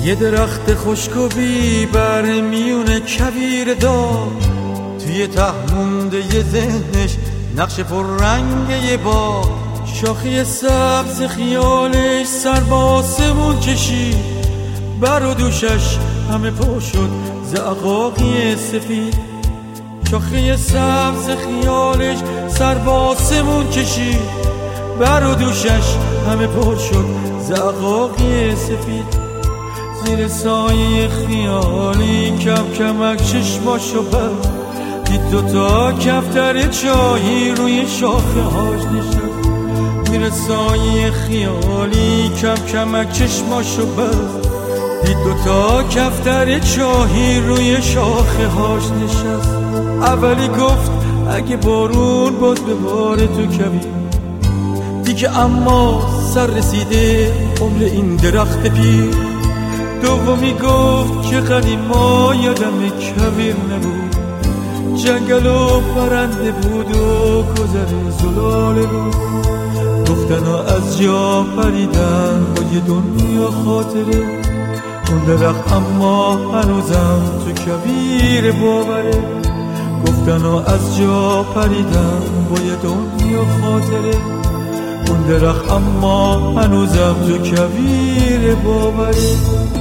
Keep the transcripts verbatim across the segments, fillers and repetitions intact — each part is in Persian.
یه درخت خشک و بیبر میون کویر دار، توی ته مونده یه ذهنش نقش پر رنگ یه باغ. شاخه سبز خیالش سر به آسمون کشید، بر و دوشش همه پر شد زعقاقی سفید. شاخه سبز خیالش سر به آسمون کشید، بر و دوشش همه پر شد زعقاقی سفید. زیر سایه خیالی کم کمک چشماشو بست، دید دوتا کفتر چاهی روی شاخه هاش نشست. زیر سایه خیالی کم کمک چشماشو بست، دید دوتا کفتر چاهی روی شاخه هاش نشست. اولی گفت اگه بارون باز بباره تو کویر، دیگه اما سر رسیده عمر این درخت پیر. دومی گفت که قدیما یادم کویر نبود، جنگل و پرنده بود و گذر زلاله بود. گفتنا از جا پریدن با یه دنیا خاطره، اون درخت اما هنوزم تو کویر باوره. گفتنا از جا پریدن با یه دنیا خاطره، اون درخت اما هنوزم تو کویر باوره.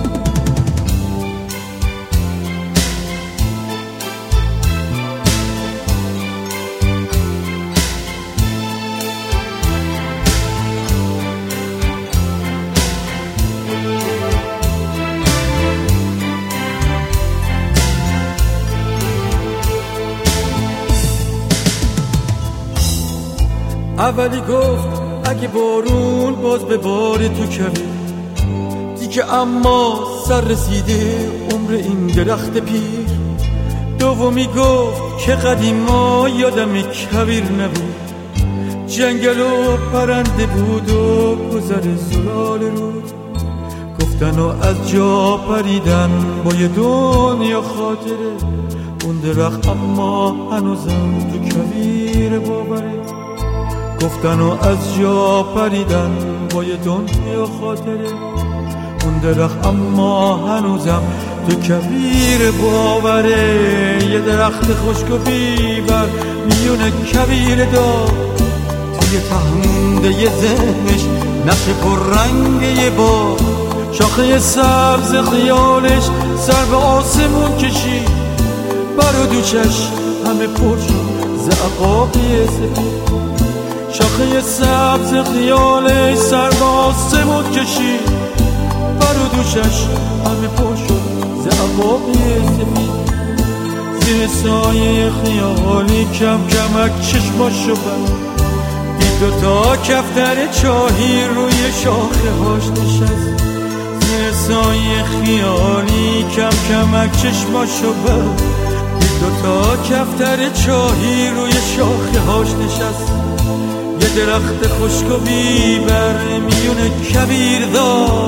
اولی گفت اگه بارون باز بباره تو کویر، دیگه اما سر رسیده عمر این درخت پیر. دومی گفت که قدیما یادم کویر نبود، جنگل و پرنده بود و گذر زلال رود. گفتنو از جا پریدن با یه دنیا خاطره، اون درخت اما هنوزم تو کویر باوره. گفتنو از جا پریدن با یه دنیا خاطره، اون درخت اما هنوزم تو کویر باوره. یه درخت خشک و بیبر میون کویر دار، توی ته مونده یه ذهنش نقش پر رنگ یه باغ. شاخه سبز خیالش سر به آسمون کشید، بر و دوشش همه پر شد زعقاقی سفید. شاخه سبز خیالش سر به آسمون کشید، بر و دوشش همه پر شد زعقاقی سفید. زیر سایه خیالی کم کمک چشماشو بست، دید دوتا کفتر چاهی روی شاخه هاش نشست. زیر سایه خیالی کم کمک چشماشو بست، دید دوتا کفتر چاهی روی شاخه هاش نشست. یه درخت خشک و بیبر میون کویر دار،